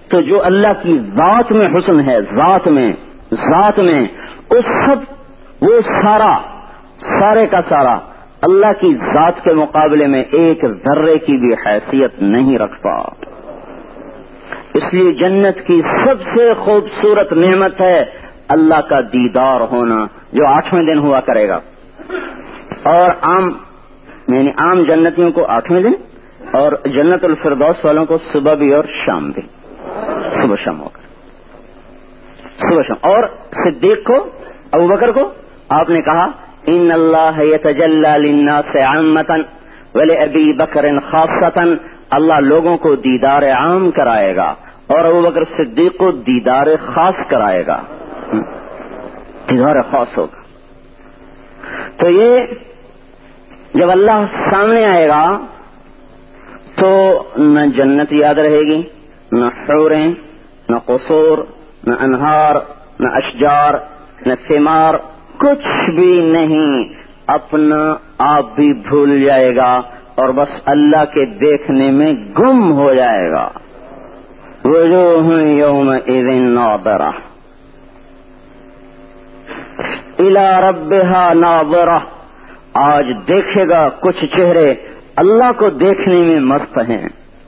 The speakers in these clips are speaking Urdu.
تو جو اللہ کی ذات میں حسن ہے، ذات میں اس سب وہ سارے کا سارا اللہ کی ذات کے مقابلے میں ایک ذرے کی بھی حیثیت نہیں رکھتا. اس لیے جنت کی سب سے خوبصورت نعمت ہے اللہ کا دیدار ہونا، جو 8ویں دن ہوا کرے گا. اور عام جنتیوں کو 8ویں دن، اور جنت الفردوس والوں کو صبح بھی اور شام بھی، صبح شام ہو کر صبح شام. اور صدیق کو، ابو بکر کو آپ نے کہا ان اللہ یتجلی للناس عامۃ ولابی بکر خاصۃ، اللہ لوگوں کو دیدار عام کرائے گا اور ابو بکر صدیق کو دیدار خاص کرائے گا، دیدار خاص ہوگا. تو یہ جب اللہ سامنے آئے گا تو نہ جنت یاد رہے گی، نہ حوریں، نہ قصور، نہ انہار، نہ اشجار، نہ ثمار، کچھ بھی نہیں. اپنا آپ بھی بھول جائے گا اور بس اللہ کے دیکھنے میں گم ہو جائے گا. وجوہ یومئذ ناظرہ الی ربها ناظرہ، آج دیکھے گا کچھ چہرے اللہ کو دیکھنے میں مست ہیں.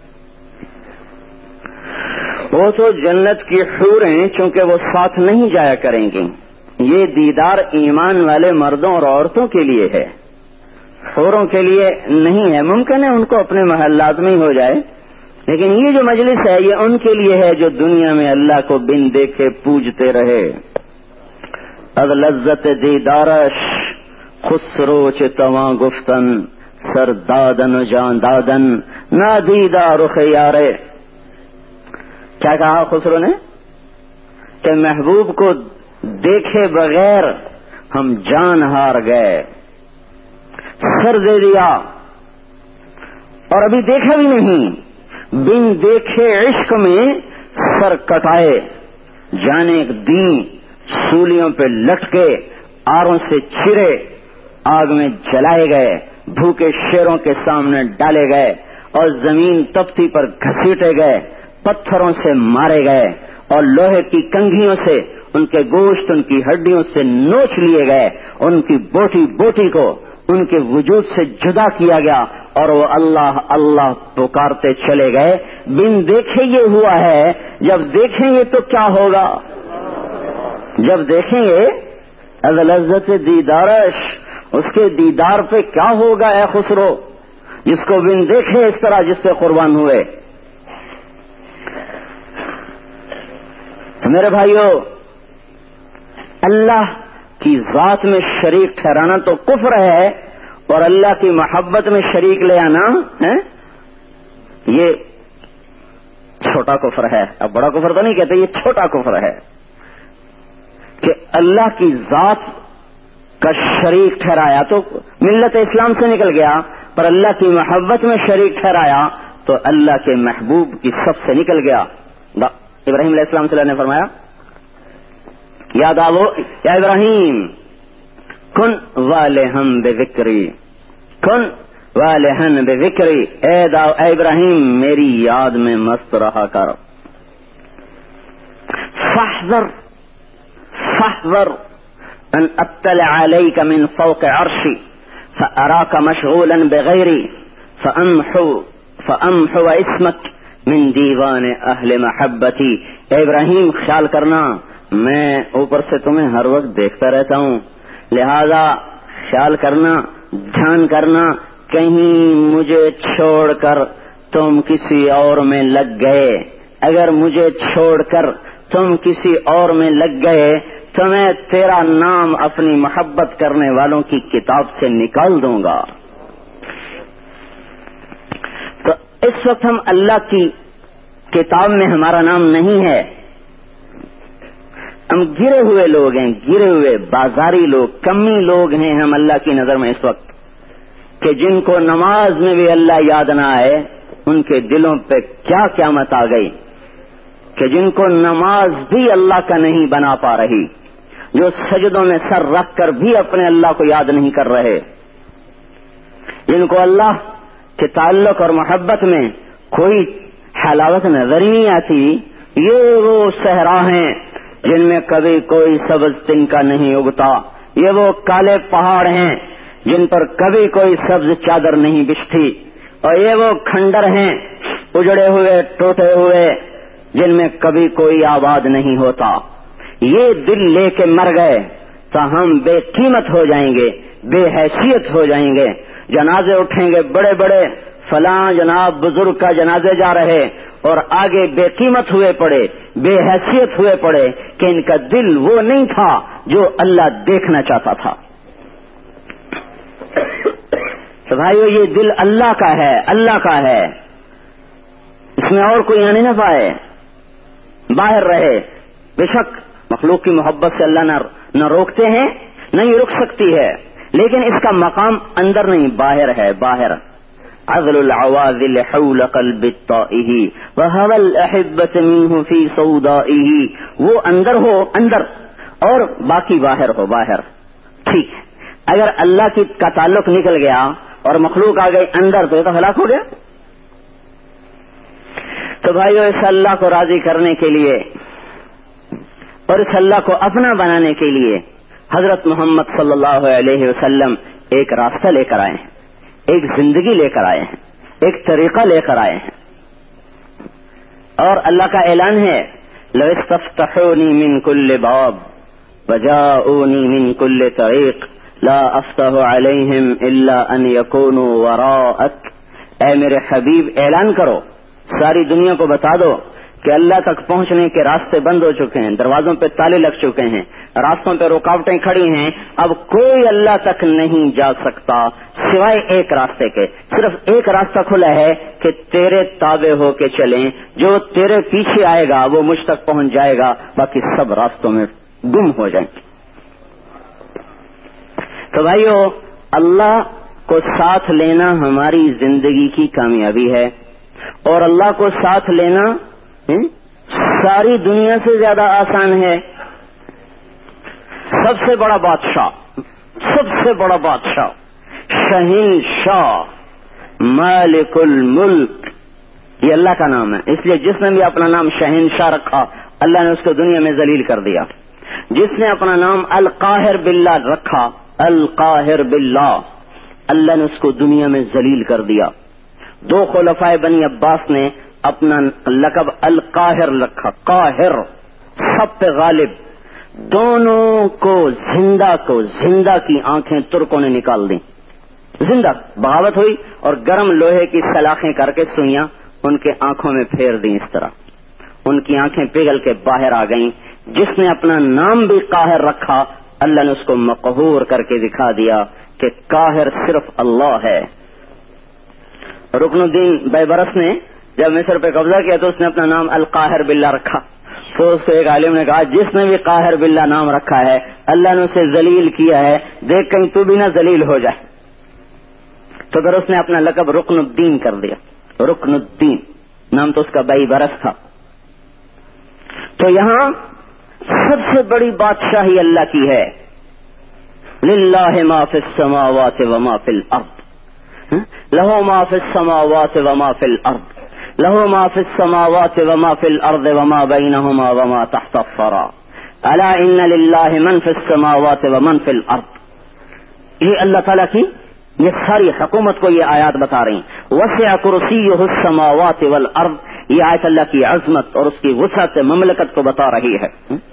وہ تو جنت کی حوریں چونکہ وہ ساتھ نہیں جایا کریں گی، یہ دیدار ایمان والے مردوں اور عورتوں کے لیے ہے، حوروں کے لیے نہیں ہے. ممکن ہے ان کو اپنے محلات میں ہی ہو جائے، لیکن یہ جو مجلس ہے یہ ان کے لیے ہے جو دنیا میں اللہ کو بن دیکھے پوجتے رہے. از لذت دیدارش خسرو چتواں گفتن سر دادن و جان دادن نہ دیدہ رخ یارے. کیا کہا خسرو نے کہ محبوب کو دیکھے بغیر ہم جان ہار گئے، سر دے دیا اور ابھی دیکھا بھی نہیں، بن دیکھے عشق میں سر کٹائے. جانے دین سولیوں پہ لٹکے، آروں سے چھرے، آگ میں جلائے گئے، بھوکے شیروں کے سامنے ڈالے گئے اور زمین تپتی پر گھسیٹے گئے، پتھروں سے مارے گئے اور لوہے کی کنگھیوں سے ان کے گوشت، ان کی ہڈیوں سے نوچ لیے گئے. ان کی بوٹی بوٹی کو ان کے وجود سے جدا کیا گیا اور وہ اللہ اللہ پکارتے چلے گئے. بن دیکھے یہ ہوا ہے، جب دیکھیں گے تو کیا ہوگا؟ جب دیکھیں گے از لذت دیدارش، اس کے دیدار پہ کیا ہوگا اے خسرو، جس کو بن دیکھے اس طرح جس پہ قربان ہوئے. تو میرے بھائیو، اللہ کی ذات میں شریک ٹھہرانا تو کفر ہے، اور اللہ کی محبت میں شریک لے آنا ہے یہ چھوٹا کفر ہے. اب بڑا کفر تو نہیں کہتے، یہ چھوٹا کفر ہے کہ اللہ کی ذات کا شریک ٹھہرایا تو ملت اسلام سے نکل گیا، پر اللہ کی محبت میں شریک ٹھہرایا تو اللہ کے محبوب کی صف سے نکل گیا. ابراہیم علیہ السلام صلی اللہ نے فرمایا یاد آو یا ابراہیم کن والہم بذکری، کن والہن بذکری، اے ابراہیم میری یاد میں مست رہا کر. فاحذر ان اطلع علیک من فوق عرشی فاراک مشغولا بغیری فامحو اسمک من دیوان اہل محبتی. اے ابراہیم خیال کرنا میں اوپر سے تمہیں ہر وقت دیکھتا رہتا ہوں، لہذا خیال کرنا، دھیان کرنا، کہیں مجھے چھوڑ کر تم کسی اور میں لگ گئے. اگر مجھے چھوڑ کر تم کسی اور میں لگ گئے تو میں تیرا نام اپنی محبت کرنے والوں کی کتاب سے نکال دوں گا. تو اس وقت ہم اللہ کی کتاب میں ہمارا نام نہیں ہے، ہم گرے ہوئے لوگ ہیں، گرے ہوئے بازاری لوگ، کمی لوگ ہیں ہم اللہ کی نظر میں اس وقت، کہ جن کو نماز میں بھی اللہ یاد نہ آئے، ان کے دلوں پہ کیا قیامت آ گئی، کہ جن کو نماز بھی اللہ کا نہیں بنا پا رہی، جو سجدوں میں سر رکھ کر بھی اپنے اللہ کو یاد نہیں کر رہے، جن کو اللہ کے تعلق اور محبت میں کوئی حلاوت نظر ہی نہیں آتی، یہ وہ صحرا ہیں جن میں کبھی کوئی سبز تنکا نہیں اگتا، یہ وہ کالے پہاڑ ہیں جن پر کبھی کوئی سبز چادر نہیں بچھتی، اور یہ وہ کھنڈر ہیں اجڑے ہوئے ٹوٹے ہوئے جن میں کبھی کوئی آباد نہیں ہوتا۔ یہ دل لے کے مر گئے تو ہم بے قیمت ہو جائیں گے، بے حیثیت ہو جائیں گے، جنازے اٹھیں گے بڑے بڑے، فلاں جناب بزرگ کا جنازے جا رہے، اور آگے بے قیمت ہوئے پڑے، بے حیثیت ہوئے پڑے کہ ان کا دل وہ نہیں تھا جو اللہ دیکھنا چاہتا تھا۔ تو بھائیو یہ دل اللہ کا ہے، اللہ کا ہے، اس میں اور کوئی آنے نہ پائے، باہر رہے۔ بے شک مخلوق کی محبت سے اللہ نہ روکتے ہیں، نہیں رک سکتی ہے، لیکن اس کا مقام اندر نہیں باہر ہے، باہر۔ عذل العواذل حول قلب الطائه وهوى الأحبة منه في سودائه، وہ اندر ہو اندر اور باقی باہر ہو باہر، ٹھیک ہے۔ اگر اللہ کا تعلق نکل گیا اور مخلوق آ گئی اندر تو یہ تو ہلاک ہو گیا۔ تو بھائیو اس اللہ کو راضی کرنے کے لیے اور اس اللہ کو اپنا بنانے کے لیے حضرت محمد صلی اللہ علیہ وسلم ایک راستہ لے کر آئے ہیں، ایک زندگی لے کر آئے ہیں، ایک طریقہ لے کر آئے ہیں، اور اللہ کا اعلان ہے لو استفتحونی من کل باب وجاؤنی من کل طریق لا افتح علیہم الا ان یکونوا وراءک۔ اے میرے حبیب اعلان کرو، ساری دنیا کو بتا دو کہ اللہ تک پہنچنے کے راستے بند ہو چکے ہیں، دروازوں پہ تالے لگ چکے ہیں، راستوں پہ رکاوٹیں کھڑی ہیں، اب کوئی اللہ تک نہیں جا سکتا سوائے ایک راستے کے۔ صرف ایک راستہ کھلا ہے کہ تیرے تابع ہو کے چلیں، جو تیرے پیچھے آئے گا وہ مجھ تک پہنچ جائے گا، باقی سب راستوں میں گم ہو جائیں گے۔ تو بھائیو اللہ کو ساتھ لینا ہماری زندگی کی کامیابی ہے، اور اللہ کو ساتھ لینا ساری دنیا سے زیادہ آسان ہے۔ سب سے بڑا بادشاہ، سب سے بڑا بادشاہ، شہنشاہ، مالک الملک، یہ اللہ کا نام ہے۔ اس لیے جس نے بھی اپنا نام شہنشاہ رکھا اللہ نے اس کو دنیا میں ذلیل کر دیا۔ جس نے اپنا نام القاہر باللہ رکھا، القاہر باللہ، اللہ نے اس کو دنیا میں ذلیل کر دیا۔ دو خلفائے بنی عباس نے اپنا لقب القاہر رکھا، قاہر، سب پہ غالب۔ دونوں کو زندہ کی آنکھیں ترکوں نے نکال دیں، زندہ بغاوت ہوئی اور گرم لوہے کی سلاخیں کر کے سوئیاں ان کے آنکھوں میں پھیر دیں، اس طرح ان کی آنکھیں پگھل کے باہر آ گئیں۔ جس نے اپنا نام بھی قاہر رکھا اللہ نے اس کو مقہور کر کے دکھا دیا کہ قاہر صرف اللہ ہے۔ رکن الدین بیبرس نے جب مصر پہ قبضہ کیا تو اس نے اپنا نام القاہر باللہ رکھا۔ تو اس کو ایک عالم نے کہا جس نے بھی قاہر باللہ نام رکھا ہے اللہ نے اسے ذلیل کیا ہے، دیکھ کہیں تو بھی نہ ذلیل ہو جائے۔ تو پھر اس نے اپنا لقب رکن الدین کر دیا، رکن الدین، نام تو اس کا بیبرس تھا۔ تو یہاں سب سے بڑی بادشاہی اللہ کی ہے، للہ ما فی السماوات وما فی الارض، لہ ما فی السماوات وما فی الارض، لہ ما فی السماوات وما فی الارض وما بینہما وما تحت الثری، الا ان للہ من فی السماوات ومن فی الارض۔ یہ اللہ تعالیٰ کی یہ ساری حکومت کو یہ آیات بتا رہی ہیں۔ وسع کرسیہ السماوات والارض، یہ آیت اللہ کی عظمت اور اس کی وسعت مملکت کو بتا رہی ہے۔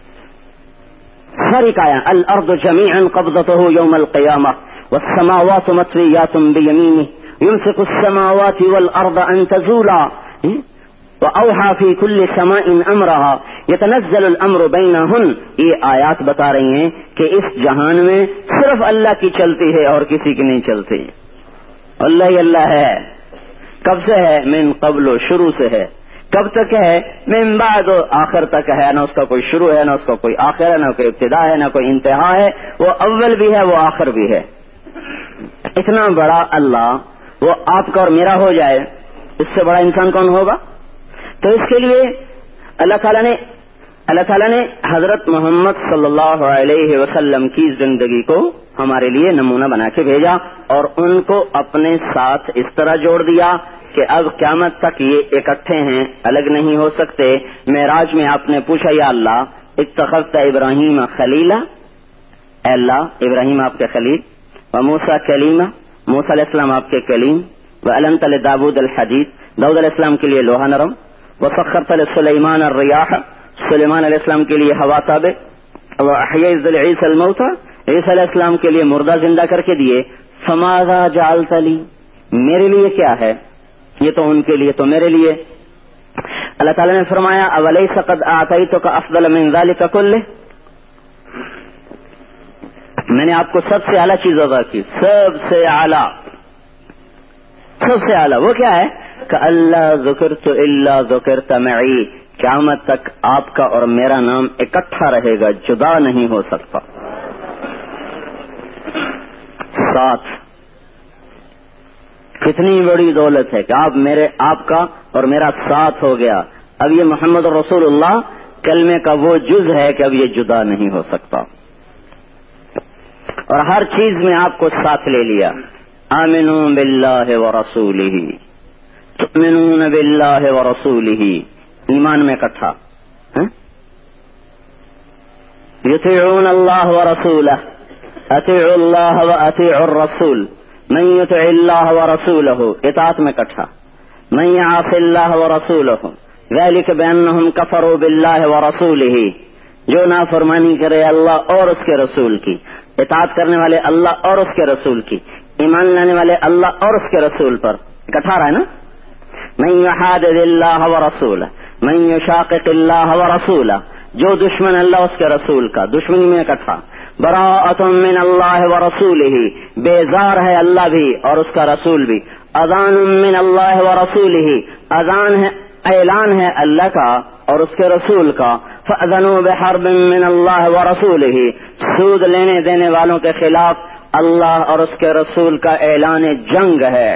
ساری کایا الارض جميعا قبضته يوم القيامة والسماوات مطويات بيمينه يمسك السماوات والارض ان تزولا وأوحى في كل سماء امرها يتنزل الامر بينهن۔ یہ آیات بتا رہی ہیں کہ اس جہان میں صرف اللہ کی چلتی ہے اور کسی کی نہیں چلتی، اللہ ہی اللہ ہے۔ کب سے ہے؟ من قبل، شروع سے ہے۔ کب تک ہے؟ من بعد، آخر تک ہے، نہ اس کا کوئی شروع ہے، نہ اس کا کوئی آخر ہے، نہ کوئی ابتدا ہے، نہ کوئی انتہا ہے، وہ اول بھی ہے وہ آخر بھی ہے۔ اتنا بڑا اللہ وہ آپ کا اور میرا ہو جائے، اس سے بڑا انسان کون ہوگا؟ تو اس کے لیے اللہ تعالیٰ نے حضرت محمد صلی اللہ علیہ وسلم کی زندگی کو ہمارے لیے نمونہ بنا کے بھیجا اور ان کو اپنے ساتھ اس طرح جوڑ دیا کہ اب قیامت تک یہ اکٹھے ہیں، الگ نہیں ہو سکتے. معراج میں آپ نے پوچھا یا اللہ اتخذت ابراہیم خلیلا، اے اللہ ابراہیم آپ کے خلیل، وموسیٰ کلیما، موسیٰ علیہ السلام آپ کے کلیم، وَأَلَنْتَ لِدَاوُودَ الْحَدِيدَ، داؤد علیہ السلام کے لیے لوہا نرم، وَسَخَّرْتَ لِسُلَيْمَانَ الرِّيَاحَ، سلیمان علیہ السلام کے لیے ہوا تابع، وَأَحْيَيْتَ لِعِيسَى الْمَوْتَى، عیسیٰ علیہ السلام کے لیے مردہ زندہ کر کے دیے. فَمَاذَا جَعَلْتَ لِي، میرے لیے کیا ہے؟ یہ تو ان کے لیے، تو میرے لیے. اللہ تعالیٰ نے فرمایا أَوَلَيْسَ قَدْ أَعْطَيْتُكَ أَفْضَلَ مِنْ ذَلِكَ كُلِّهِ، میں نے آپ کو سب سے اعلیٰ چیز عطا کی، سب سے اعلیٰ، سب سے اعلیٰ. وہ کیا ہے؟ کہ اللہ ذکرت الا ذکرت معی، قیامت تک آپ کا اور میرا نام اکٹھا رہے گا، جدا نہیں ہو سکتا. ساتھ کتنی بڑی دولت ہے کہ آپ کا اور میرا ساتھ ہو گیا. اب یہ محمد رسول اللہ کلمے کا وہ جز ہے کہ اب یہ جدا نہیں ہو سکتا، اور ہر چیز میں آپ کو ساتھ لے لیا. آمنوا باللہ ورسولہ، تؤمنون باللہ ورسولہ، ایمان میں اکٹھا. یطیعون اللہ ورسولہ، اطیعوا اللہ واطیعوا الرسول، من یطع اللہ ورسولہ، اطاعت میں اکٹھا. من یعص اللہ ورسولہ ذلک بانہم کفروا باللہ ورسولہ، جو نافرمانی کرے اللہ اور اس کے رسول کی، اطاعت کرنے والے اللہ اور اس کے رسول کی، ایمان لانے والے اللہ اور اس کے رسول پر، اکٹھا رہا ہے نا. من یحادد اللہ ورسولہ، من یشاقق اللہ ورسولہ، جو دشمن اللہ اس کے رسول کا، دشمنی میں اکٹھا. براءۃ من اللہ ورسولہ، بیزار ہے اللہ بھی اور اس کا رسول بھی. اذان من اللہ ورسولہ، اذان ہے، اعلان ہے اللہ کا اور اس کے رسول کا. فأذنوا بحرب من اللہ ورسولہ، سود لینے دینے والوں کے خلاف اللہ اور اس کے رسول کا اعلان جنگ ہے.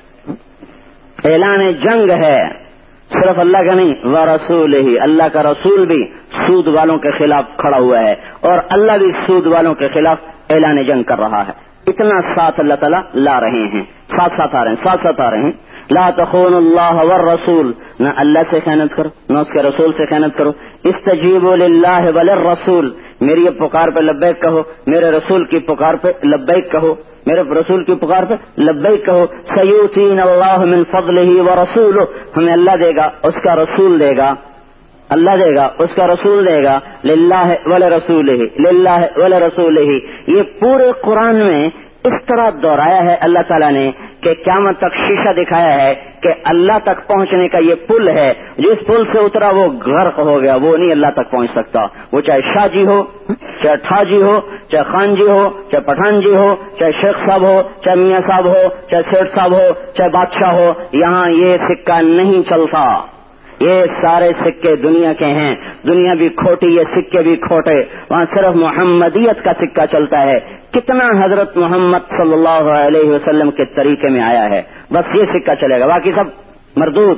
اعلان جنگ ہے صرف اللہ کا نہیں، ورسولہ، اللہ کا رسول بھی سود والوں کے خلاف کھڑا ہوا ہے اور اللہ بھی سود والوں کے خلاف اعلان جنگ کر رہا ہے. اتنا ساتھ اللہ تعالیٰ لا رہے ہیں، ساتھ آ رہے ہیں. لا تخونوا اللہ والرسول، نہ اللہ سے خیانت کرو نہ اس کے رسول سے خیانت کرو. استجیبوا للہ وللرسول، میری پکار پہ لبیک کہو، میرے رسول کی پکار پہ لبیک کہو، میرے رسول کی پکار پہ لبیک کہو. سیؤتینا اللہ من فضلہ ورسولہ، ہمیں اللہ دے گا، اس کا رسول دے گا، اللہ دے گا، اس کا رسول دے گا. للہ ولرسولہ، للہ ولرسولہ، یہ پورے قرآن میں اس طرح دہرایا ہے اللہ تعالیٰ نے کہ قیامت تک شیشہ دکھایا ہے کہ اللہ تک پہنچنے کا یہ پل ہے، جس پل سے اترا وہ غرق ہو گیا، وہ نہیں اللہ تک پہنچ سکتا. وہ چاہے شاہ جی ہو، چاہے ٹھا جی ہو، چاہے خان جی ہو، چاہے پٹھان جی ہو، چاہے شیخ صاحب ہو، چاہے میاں صاحب ہو، چاہے سیٹ صاحب ہو، چاہے بادشاہ ہو، یہاں یہ سکہ نہیں چلتا. یہ سارے سکے دنیا کے ہیں، دنیا بھی کھوٹی، یہ سکے بھی کھوٹے. وہاں صرف محمدیت کا سکہ چلتا ہے. کتنا حضرت محمد صلی اللہ علیہ وسلم کے طریقے میں آیا ہے، بس یہ سکہ چلے گا، باقی سب مردود.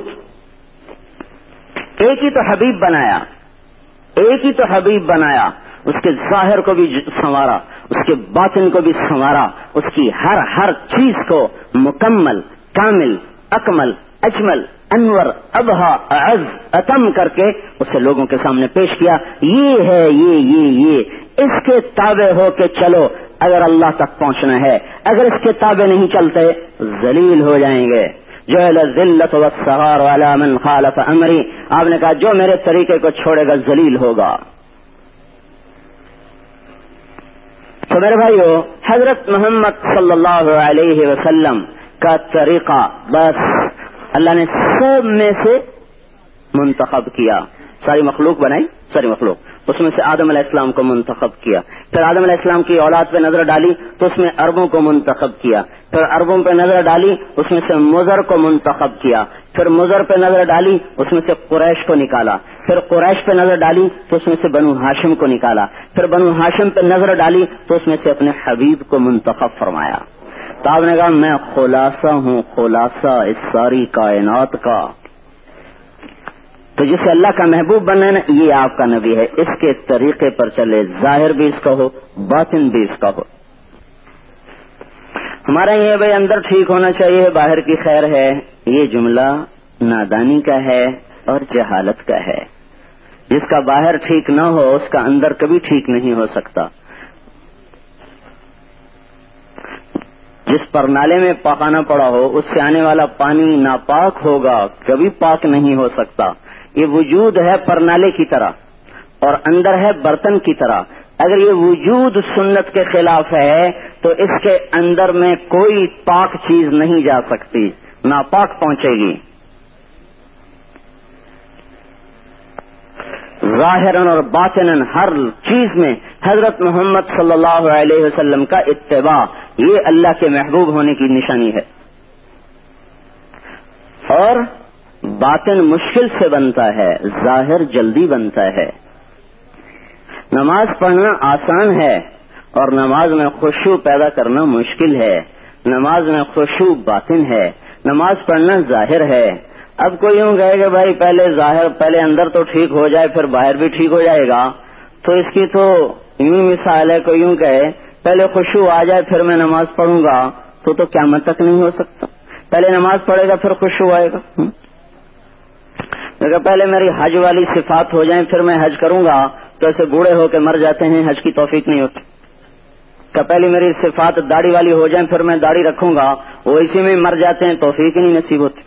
ایک ہی تو حبیب بنایا، ایک ہی تو حبیب بنایا، اس کے ظاہر کو بھی سنوارا، اس کے باطن کو بھی سنوارا، اس کی ہر چیز کو مکمل، کامل، اکمل، اجمل، انور، ابہا، اعز، اتم کر کے اسے لوگوں کے سامنے پیش کیا. یہ ہے یہ اس کے تابع ہو کے چلو اگر اللہ تک پہنچنا ہے. اگر اس کے تابع نہیں چلتے ذلیل ہو جائیں گے. جعل الذلۃ والصغار علی من خالف امری، آپ نے کہا جو میرے طریقے کو چھوڑے گا ذلیل ہوگا. تو میرے بھائیو، حضرت محمد صلی اللہ علیہ وسلم کا طریقہ بس اللہ نے سب میں سے منتخب کیا. ساری مخلوق بنائی، ساری مخلوق، اس میں سے آدم علیہ السلام کو منتخب کیا. پھر آدم علیہ السلام کی اولاد پہ نظر ڈالی تو اس میں عربوں کو منتخب کیا. پھر عربوں پہ نظر ڈالی اس میں سے مضر کو منتخب کیا. پھر مضر پہ نظر ڈالی اس میں سے قریش کو نکالا. پھر قریش پہ نظر ڈالی تو اس میں سے بنو ہاشم کو نکالا. پھر بنو ہاشم پہ نظر ڈالی تو اس میں سے اپنے حبیب کو منتخب فرمایا. تو آپ نے کہا میں خلاصہ ہوں، خلاصہ اس ساری کائنات کا. تو جسے اللہ کا محبوب بننا ہے نا، یہ آپ کا نبی ہے، اس کے طریقے پر چلے، ظاہر بھی اس کا ہو، باطن بھی اس کا ہو. ہمارا یہ بھائی اندر ٹھیک ہونا چاہیے، باہر کی خیر ہے، یہ جملہ نادانی کا ہے اور جہالت کا ہے. جس کا باہر ٹھیک نہ ہو اس کا اندر کبھی ٹھیک نہیں ہو سکتا. جس پر نالے میں پاخانہ پڑا ہو اس سے آنے والا پانی ناپاک ہوگا, کبھی پاک نہیں ہو سکتا. یہ وجود ہے پرنالے کی طرح اور اندر ہے برتن کی طرح. اگر یہ وجود سنت کے خلاف ہے تو اس کے اندر میں کوئی پاک چیز نہیں جا سکتی, ناپاک پہنچے گی. ظاہراً اور باطناً ہر چیز میں حضرت محمد صلی اللہ علیہ وسلم کا اتباع, یہ اللہ کے محبوب ہونے کی نشانی ہے. اور باطن مشکل سے بنتا ہے, ظاہر جلدی بنتا ہے. نماز پڑھنا آسان ہے اور نماز میں خشوع پیدا کرنا مشکل ہے. نماز میں خشوع باطن ہے, نماز پڑھنا ظاہر ہے. اب کوئی یوں کہے کہ بھائی پہلے اندر تو ٹھیک ہو جائے پھر باہر بھی ٹھیک ہو جائے گا, تو اس کی تو یوں مثال ہے. کوئی یوں کہے پہلے خشوع آ جائے پھر میں نماز پڑھوں گا, تو قیامت تک نہیں ہو سکتا. پہلے نماز پڑھے گا پھر خشوع آئے گا. اگر پہلے میری حج والی صفات ہو جائیں پھر میں حج کروں گا, تو ایسے بوڑھے ہو کے مر جاتے ہیں, حج کی توفیق نہیں ہوتی. کہ پہلے میری صفات داڑھی والی ہو جائیں پھر میں داڑھی رکھوں گا, وہ اسی میں مر جاتے ہیں, توفیق ہی نہیں نصیب ہوتی.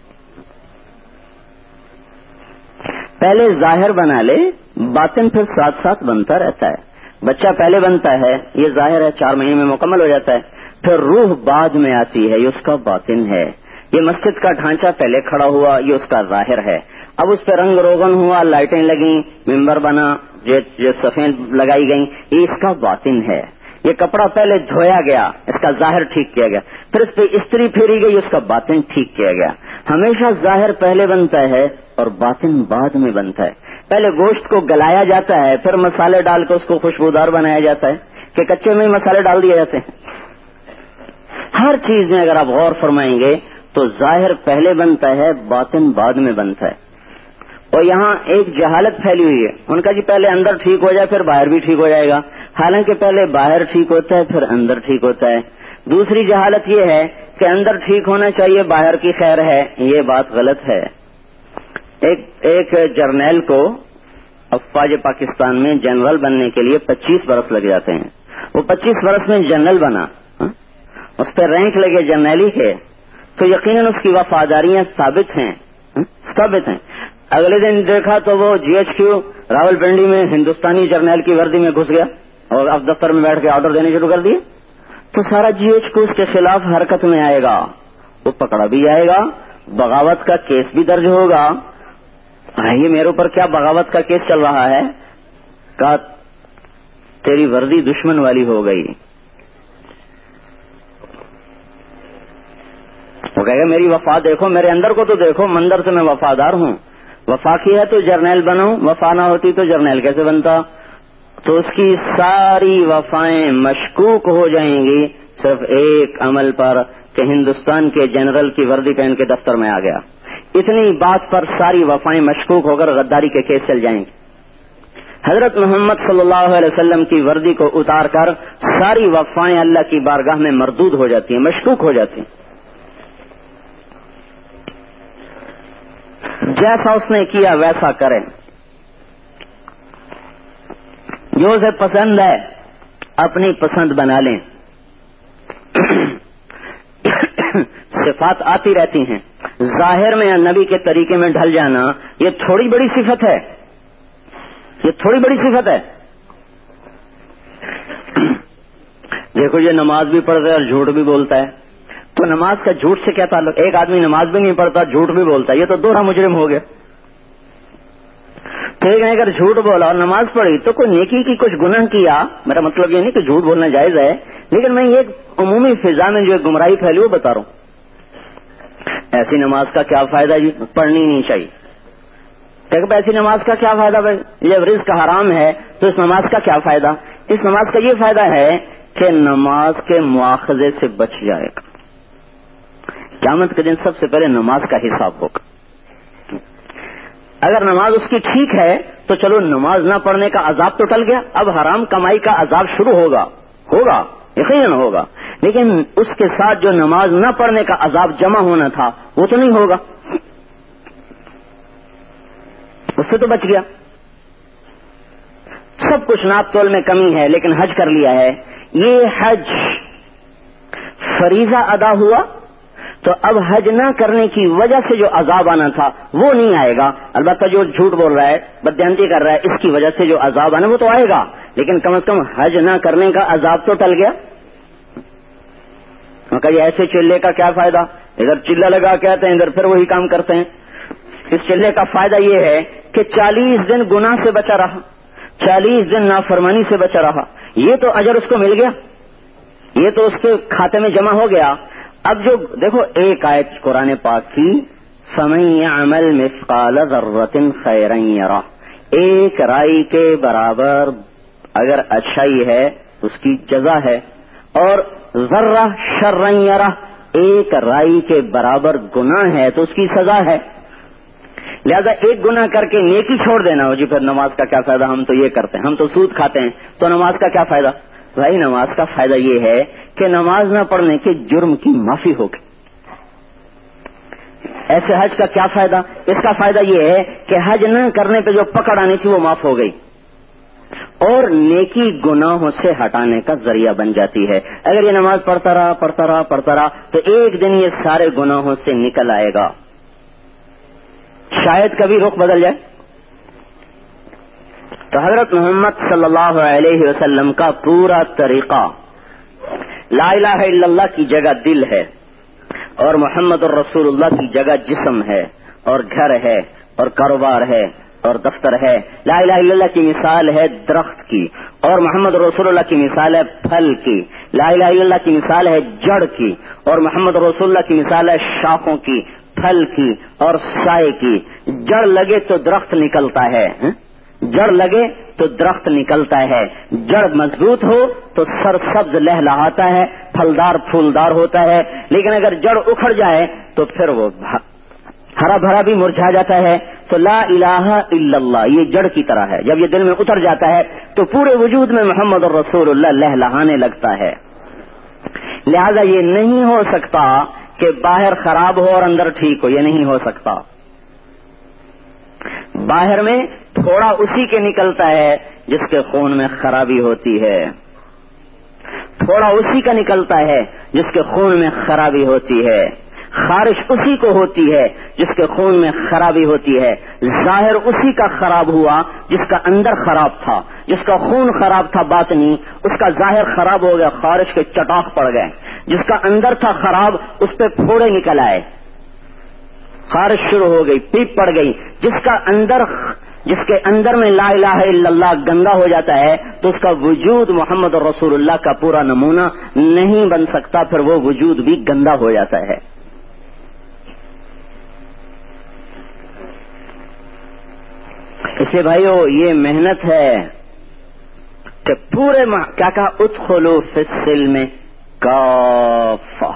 پہلے ظاہر بنا لے, باطن پھر ساتھ ساتھ بنتا رہتا ہے. بچہ پہلے بنتا ہے, یہ ظاہر ہے, 4 مہینے میں مکمل ہو جاتا ہے. پھر روح بعد میں آتی ہے, یہ اس کا باطن ہے. یہ مسجد کا ڈھانچہ پہلے کھڑا ہوا, یہ اس کا ظاہر ہے. اب اس پہ رنگ روغن ہوا, لائٹیں لگیں, ممبر بنا, جو صفیں لگائی گئیں, یہ اس کا باطن ہے. یہ کپڑا پہلے دھویا گیا, اس کا ظاہر ٹھیک کیا گیا. پھر اس پہ استری پھیری گئی, اس کا باطن ٹھیک کیا گیا. ہمیشہ ظاہر پہلے بنتا ہے اور باطن بعد میں بنتا ہے. پہلے گوشت کو گلایا جاتا ہے, پھر مسالے ڈال کے اس کو خوشبودار بنایا جاتا ہے, کہ کچے میں مسالے ڈال دیے جاتے ہیں. ہر چیز میں اگر آپ غور فرمائیں گے تو ظاہر پہلے بنتا ہے, باطن بعد میں بنتا ہے. اور یہاں ایک جہالت پھیلی ہوئی ہے. ان کا جی پہلے اندر ٹھیک ہو جائے پھر باہر بھی ٹھیک ہو جائے گا, حالانکہ پہلے باہر ٹھیک ہوتا ہے پھر اندر ٹھیک ہوتا ہے. دوسری جہالت یہ ہے کہ اندر ٹھیک ہونا چاہیے, باہر کی خیر ہے. یہ بات غلط ہے. ایک جرنیل کو افواج پاکستان میں جنرل بننے کے لیے 25 برس لگ جاتے ہیں. وہ 25 برس میں جنرل بنا, اس پہ رینک لگے جرنیلی کے, تو یقیناً اس کی وفاداریاں ثابت ہیں. اگلے دن دیکھا تو وہ GHQ راولپنڈی میں ہندوستانی جرنیل کی وردی میں گھس گیا اور اب دفتر میں بیٹھ کے آرڈر دینے شروع کر دیے. تو سارا GHQ اس کے خلاف حرکت میں آئے گا, وہ پکڑا بھی جائے گا, بغاوت کا کیس بھی درج ہوگا. یہ میرے اوپر کیا بغاوت کا کیس چل رہا ہے؟ کہا تیری وردی دشمن والی ہو گئی. وہ کہے گا میری وفا دیکھو, میرے اندر کو تو دیکھو, مندر سے میں وفادار ہوں. وفا کی ہے تو جرنیل بنو, وفا نہ ہوتی تو جرنیل کیسے بنتا؟ تو اس کی ساری وفائیں مشکوک ہو جائیں گی صرف ایک عمل پر کہ ہندوستان کے جنرل کی وردی پہن کے دفتر میں آ گیا. اتنی بات پر ساری وفائیں مشکوک ہو کر غداری کے کیس چل جائیں گے. حضرت محمد صلی اللہ علیہ وسلم کی وردی کو اتار کر ساری وفائیں اللہ کی بارگاہ میں مردود ہو جاتی ہیں, مشکوک ہو جاتی ہیں. جیسا اس نے کیا ویسا کریں. جو اسے پسند ہے اپنی پسند بنا لیں. صفات آتی رہتی ہیں. ظاہر میں نبی کے طریقے میں ڈھل جانا یہ تھوڑی بڑی صفت ہے, یہ تھوڑی بڑی صفت ہے. دیکھو یہ نماز بھی پڑھتا ہے اور جھوٹ بھی بولتا ہے, تو نماز کا جھوٹ سے کیا تعلق؟ ایک آدمی نماز بھی نہیں پڑھتا جھوٹ بھی بولتا ہے, یہ تو دوہرا مجرم ہو گیا. تو ایک نے اگر جھوٹ بولا اور نماز پڑھی تو کوئی نیکی کی کچھ گناہ کیا. میرا مطلب یہ نہیں کہ جھوٹ بولنا جائز ہے, لیکن میں یہ عمومی فضا میں جو گمراہی پھیلی وہ بتا رہا ہوں. ایسی نماز کا کیا فائدہ جی, پڑھنی نہیں چاہیے. کہ ایسی نماز کا کیا فائدہ بھائی, جب رزق حرام ہے تو اس نماز کا کیا فائدہ؟ اس نماز کا یہ فائدہ ہے کہ نماز کے مواخذے سے بچ جائے گا. قیامت کے دن سب سے پہلے نماز کا حساب ہوگا. اگر نماز اس کی ٹھیک ہے تو چلو نماز نہ پڑھنے کا عذاب تو ٹل گیا, اب حرام کمائی کا عذاب شروع ہوگا. یقیناً ہوگا، لیکن اس کے ساتھ جو نماز نہ پڑھنے کا عذاب جمع ہونا تھا وہ تو نہیں ہوگا، اس سے تو بچ گیا۔ سب کچھ ناپ تول میں کمی ہے لیکن حج کر لیا ہے، یہ حج فریضہ ادا ہوا تو اب حج نہ کرنے کی وجہ سے جو عذاب آنا تھا وہ نہیں آئے گا۔ البتہ جو جھوٹ بول رہا ہے، بددیانتی کر رہا ہے، اس کی وجہ سے جو عذاب آنا وہ تو آئے گا، لیکن کم از کم حج نہ کرنے کا عذاب تو ٹل گیا۔ کہ ایسے چلے کا کیا فائدہ، ادھر چلہ لگا کے آتے ہیں ادھر پھر وہی کام کرتے ہیں۔ اس چلے کا فائدہ یہ ہے کہ 40 دن گناہ سے بچا رہا، 40 دن نافرمانی سے بچا رہا، یہ تو اجر اس کو مل گیا، یہ تو اس کے کھاتے میں جمع ہو گیا۔ اب جو دیکھو ایک آیت قرآن پاک کی، فَمَن يَعْمَلْ مِثْقَالَ ذَرَّةٍ خَيْرًا يَرَهُ، ایک رائی کے برابر اگر اچھائی ہے اس کی جزا ہے، اور ذرہ شرًا یرہ، ایک رائی کے برابر گناہ ہے تو اس کی سزا ہے۔ لہذا ایک گناہ کر کے نیکی چھوڑ دینا ہو، جی پھر نماز کا کیا فائدہ، ہم تو یہ کرتے ہیں، ہم تو سود کھاتے ہیں تو نماز کا کیا فائدہ؟ بھائی نماز کا فائدہ یہ ہے کہ نماز نہ پڑھنے کے جرم کی معافی ہوگی۔ ایسے حج کا کیا فائدہ؟ اس کا فائدہ یہ ہے کہ حج نہ کرنے پہ جو پکڑ آنی تھی وہ معاف ہو گئی، اور نیکی گناہوں سے ہٹانے کا ذریعہ بن جاتی ہے۔ اگر یہ نماز پڑھتا رہا تو ایک دن یہ سارے گناہوں سے نکل آئے گا، شاید کبھی رخ بدل جائے۔ تو حضرت محمد صلی اللہ علیہ وسلم کا پورا طریقہ لا الہ الا اللہ کی جگہ دل ہے، اور محمد الرسول اللہ کی جگہ جسم ہے، اور گھر ہے، اور کاروبار ہے، اور دفتر ہے۔ لا الہ الا اللہ کی مثال ہے درخت کی، اور محمد رسول اللہ کی مثال ہے پھل کی۔ لا الہ الا اللہ کی مثال ہے جڑ کی، اور محمد رسول اللہ کی مثال ہے شاخوں کی، پھل کی اور سائے کی۔ جڑ لگے تو درخت نکلتا ہے، جڑ لگے تو درخت نکلتا ہے، جڑ مضبوط ہو تو سرسبز لہلہاتا ہے، پھلدار پھولدار ہوتا ہے، لیکن اگر جڑ اکھڑ جائے تو پھر وہ ہرا بھرا بھی مرجھا جاتا ہے۔ تو لا الہ الا اللہ یہ جڑ کی طرح ہے، جب یہ دل میں اتر جاتا ہے تو پورے وجود میں محمد الرسول اللہ لہلہانے لگتا ہے۔ لہذا یہ نہیں ہو سکتا کہ باہر خراب ہو اور اندر ٹھیک ہو، یہ نہیں ہو سکتا۔ باہر میں تھوڑا اسی کے نکلتا ہے جس کے خون میں خرابی ہوتی ہے، تھوڑا اسی کا نکلتا ہے جس کے خون میں خرابی ہوتی ہے، خارش اسی کو ہوتی ہے جس کے خون میں خرابی ہوتی ہے، ظاہر اسی کا خراب ہوا جس کا اندر خراب تھا، جس کا خون خراب تھا باطنی، اس کا ظاہر خراب ہو گیا، خارش کے چٹاخ پڑ گئے، جس کا اندر تھا خراب اس پہ پھوڑے نکل آئے، خارش شروع ہو گئی، پیپ پڑ گئی۔ جس کے اندر میں لا الہ الا اللہ گندا ہو جاتا ہے تو اس کا وجود محمد رسول اللہ کا پورا نمونہ نہیں بن سکتا، پھر وہ وجود بھی گندا ہو جاتا ہے۔ اس لیے بھائیو یہ محنت ہے کہ پورے کیا کہا، ادخلوا فی السلم کافہ،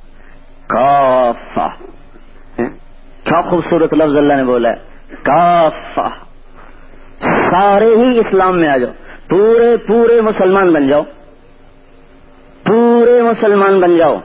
کافہ، کیا خوبصورت لفظ اللہ نے بولا ہے، کافہ، سارے ہی اسلام میں آ جاؤ، پورے مسلمان بن جاؤ، پورے مسلمان بن جاؤ۔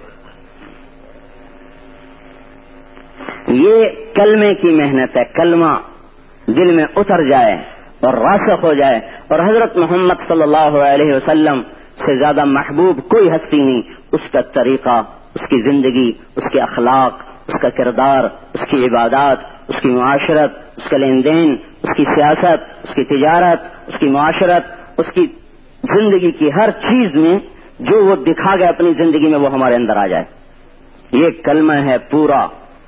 یہ کلمے کی محنت ہے، کلمہ دل میں اتر جائے اور راسخ ہو جائے، اور حضرت محمد صلی اللہ علیہ وسلم سے زیادہ محبوب کوئی ہستی نہیں، اس کا طریقہ، اس کی زندگی، اس کے اخلاق، اس کا کردار، اس کی عبادات، اس کی معاشرت، اس کا لین دین، اس کی سیاست، اس کی تجارت، اس کی معاشرت، اس کی زندگی کی ہر چیز میں جو وہ دکھا گیا اپنی زندگی میں وہ ہمارے اندر آ جائے۔ یہ کلمہ ہے پورا،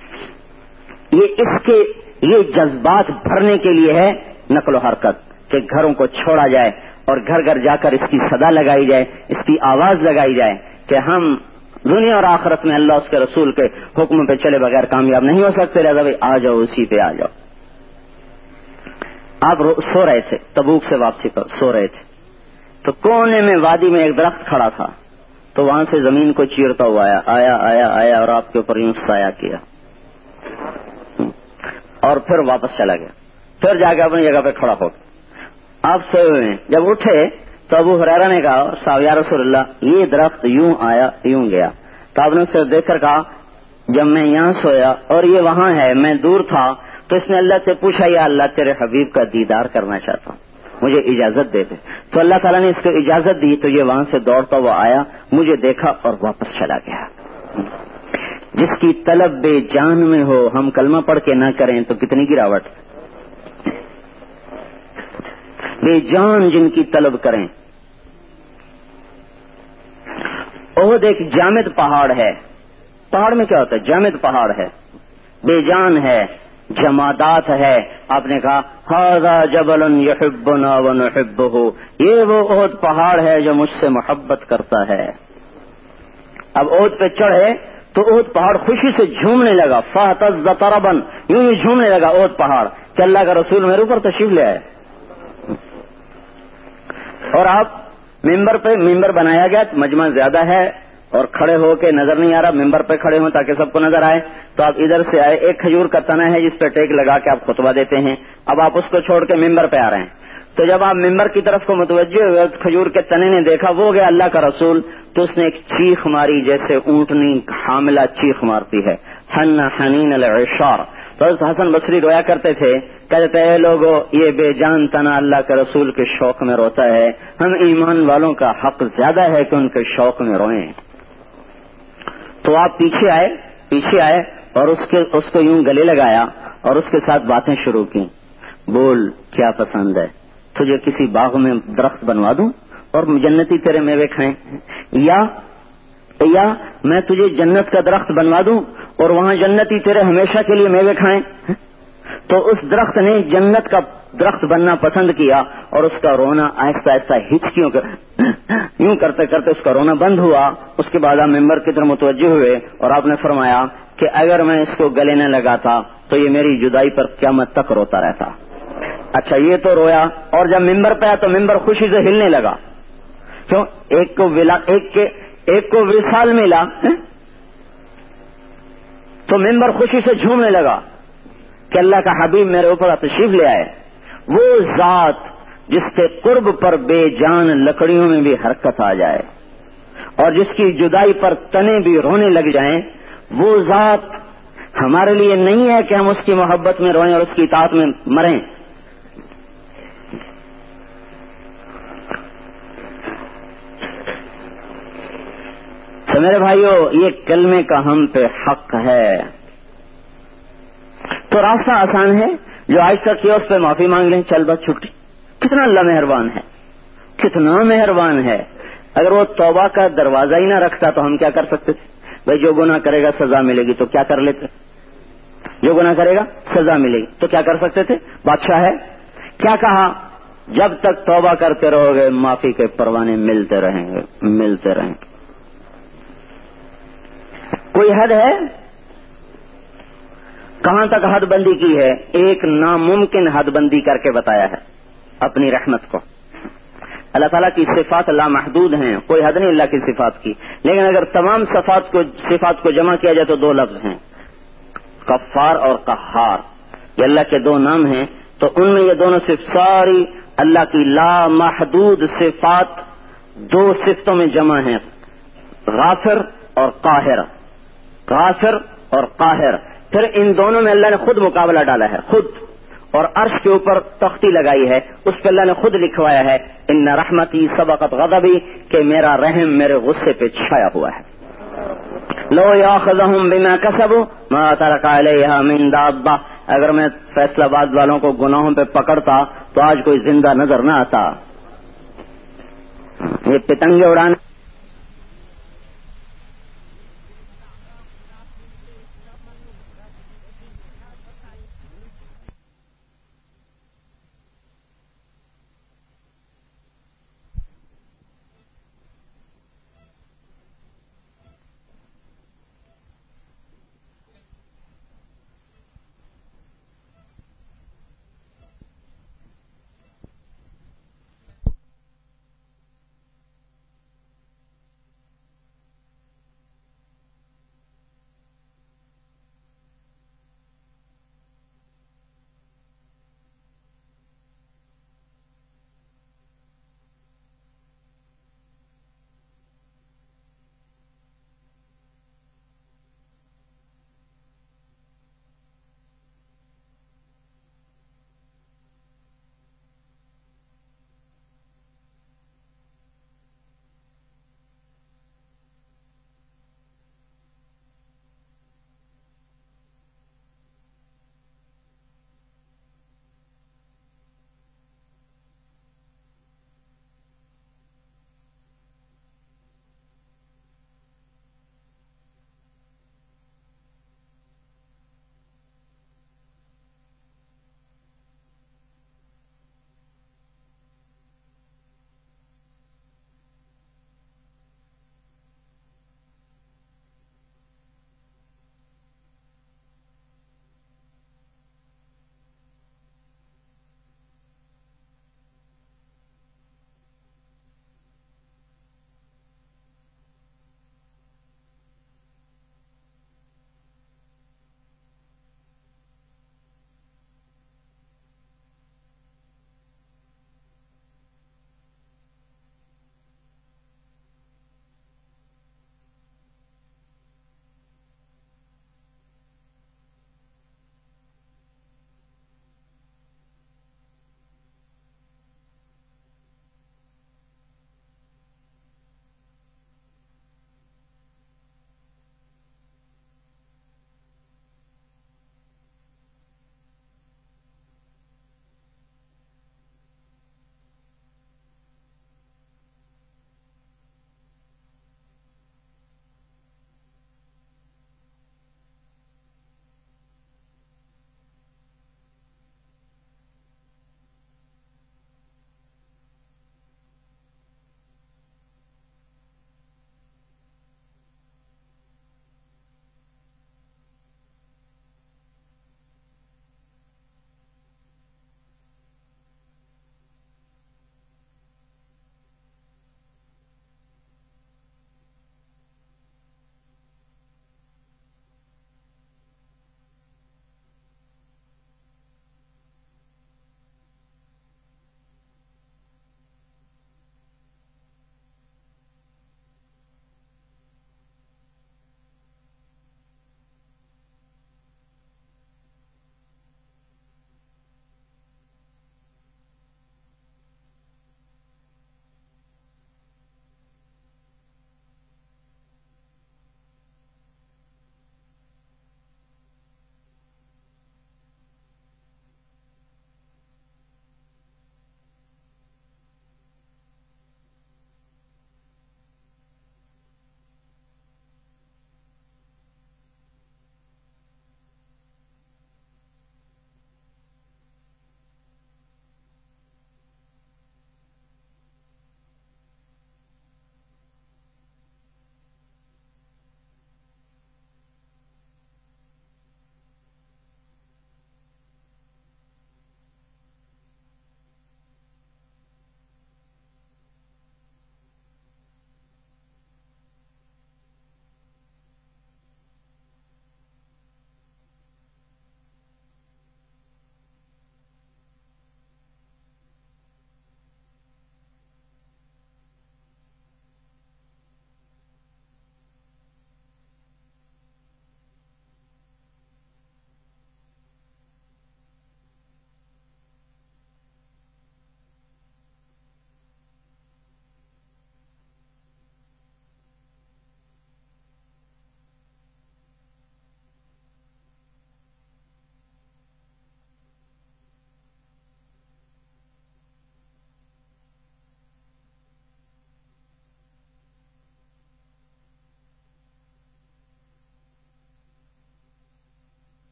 یہ جذبات بھرنے کے لیے ہے نقل و حرکت، کہ گھروں کو چھوڑا جائے اور گھر گھر جا کر اس کی صدا لگائی جائے، اس کی آواز لگائی جائے کہ ہم دنیا اور آخرت میں اللہ اس کے رسول کے حکم پہ چلے بغیر کامیاب نہیں ہو سکتے۔ لہذا بھائی آ جاؤ، اسی پہ آ جاؤ۔ آپ سو رہے تھے، تبوک سے واپسی پر سو رہے تھے تو کونے میں وادی میں ایک درخت کھڑا تھا، تو وہاں سے زمین کو چیرتا ہوا آیا اور آپ کے اوپر یوں سایہ کیا اور پھر واپس چلا گیا، پھر جا کے اپنی جگہ پہ کھڑا ہو گیا۔ آپ سوئے ہوئے ہیں، جب اٹھے تو ابو ہریرہ نے کہا صاحب یا رسول اللہ یہ درخت یوں آیا یوں گیا. تو آپ نے اسے دیکھ کر کہا جب میں یہاں سویا اور یہ وہاں ہے میں دور تھا تو اس نے اللہ سے پوچھا یا اللہ تیرے حبیب کا دیدار کرنا چاہتا ہوں مجھے اجازت دے دے. تو اللہ تعالیٰ نے اس کو اجازت دی تو یہ وہاں سے دوڑتا ہوا آیا مجھے دیکھا اور واپس چلا گیا. جس کی طلب بے جان میں ہو ہم کلمہ پڑھ کے نہ کریں تو کتنی گراوٹ. بے جان جن کی طلب کریں. احد ایک جامد پہاڑ ہے. پہاڑ میں کیا ہوتا ہے؟ جامد پہاڑ ہے, بے جان ہے, جمادات ہے. آپ نے کہا ھذا جبل یحبنا ونحبہ, یہ وہ احد پہاڑ ہے جو مجھ سے محبت کرتا ہے. اب احد پہ چڑھے تو احد پہاڑ خوشی سے جھومنے لگا. فاہتز طربا, یوں ہی جھومنے لگا احد پہاڑ کہ اللہ کا رسول میرے اوپر تشریف لے آئے. اور آپ ممبر بنایا گیا, مجمع زیادہ ہے اور کھڑے ہو کے نظر نہیں آ رہا, ممبر پہ کھڑے ہوں تاکہ سب کو نظر آئے. تو آپ ادھر سے آئے, ایک کھجور کا تنا ہے جس پہ ٹیک لگا کے آپ خطبہ دیتے ہیں. اب آپ اس کو چھوڑ کے ممبر پہ آ رہے ہیں. تو جب آپ ممبر کی طرف کو متوجہ ہوئے کھجور کے تنے نے دیکھا وہ گیا اللہ کا رسول, تو اس نے ایک چیخ ماری جیسے اونٹنی حاملہ چیخ مارتی ہے. حن حنین العشار. تو حسن بصری رویا کرتے تھے, کہتے ہیں لوگوں یہ بے جان تنا اللہ کے رسول کے شوق میں روتا ہے, ہم ایمان والوں کا حق زیادہ ہے کہ ان کے شوق میں روئیں. تو آپ پیچھے آئے اور اس کو یوں گلے لگایا اور اس کے ساتھ باتیں شروع کی. بول کیا پسند ہے, تجھے کسی باغ میں درخت بنوا دوں اور جنتی تیرے میوے کھائیں, یا میں تجھے جنت کا درخت بنوا دوں اور وہاں جنتی تیرے ہمیشہ کے لیے میوے کھائیں. تو اس درخت نے جنت کا درخت بننا پسند کیا اور اس کا رونا آہستہ آہستہ ہچکیوں یوں کرتے کرتے اس کا رونا بند ہوا. اس کے بعد آپ ممبر کی طرف متوجہ ہوئے اور آپ نے فرمایا کہ اگر میں اس کو گلے نہ لگاتا تو یہ میری جدائی پر قیامت تک روتا رہتا. اچھا یہ تو رویا, اور جب ممبر پہ آیا تو ممبر خوشی سے ہلنے لگا. کیوں؟ ایک کو وصال ملا تو ممبر خوشی سے جھومنے لگا کہ اللہ کا حبیب میرے اوپر تشریف لے آئے. وہ ذات جس کے قرب پر بے جان لکڑیوں میں بھی حرکت آ جائے اور جس کی جدائی پر تنے بھی رونے لگ جائیں, وہ ذات ہمارے لیے نہیں ہے کہ ہم اس کی محبت میں روئیں اور اس کی اطاعت میں مریں. تو میرے بھائیو یہ کلمے کا ہم پہ حق ہے. تو راستہ آسان ہے, جو آج تک کیا اس پہ معافی مانگ لیں, چل بس چھٹی. کتنا اللہ مہربان ہے, کتنا مہربان ہے. اگر وہ توبہ کا دروازہ ہی نہ رکھتا تو ہم کیا کر سکتے تھے؟ بھائی جو گناہ کرے گا سزا ملے گی تو کیا کر لیتے؟ جو گناہ کرے گا سزا ملے گی تو کیا کر سکتے تھے؟ بادشاہ ہے, کیا کہا؟ جب تک توبہ کرتے رہو گے معافی کے پروانے ملتے رہیں گے. کوئی حد ہے؟ کہاں تک حد بندی کی ہے؟ ایک ناممکن حد بندی کر کے بتایا ہے اپنی رحمت کو. اللہ تعالیٰ کی صفات لامحدود ہیں, کوئی حد نہیں اللہ کی صفات کی. لیکن اگر تمام صفات کو جمع کیا جائے تو دو لفظ ہیں, غفار اور قہار. یہ اللہ کے دو نام ہیں, تو ان میں یہ دونوں صرف ساری اللہ کی لامحدود صفات دو صفتوں میں جمع ہیں, غافر اور قاہر. غافر اور قاہر. پھر ان دونوں میں اللہ نے خود مقابلہ ڈالا ہے, خود, اور عرش کے اوپر تختی لگائی ہے, اس پہ اللہ نے خود لکھوایا ہے ان رحمتی سبقت غضبی, کہ میرا رحم میرے غصے پہ چھایا ہوا ہے. لو یاخذہم بما کسبوا ما ترک علیہا من دابہ, اگر میں فیصلہ آباد والوں کو گناہوں پہ پکڑتا تو آج کوئی زندہ نظر نہ آتا. یہ پتنگیں اڑانے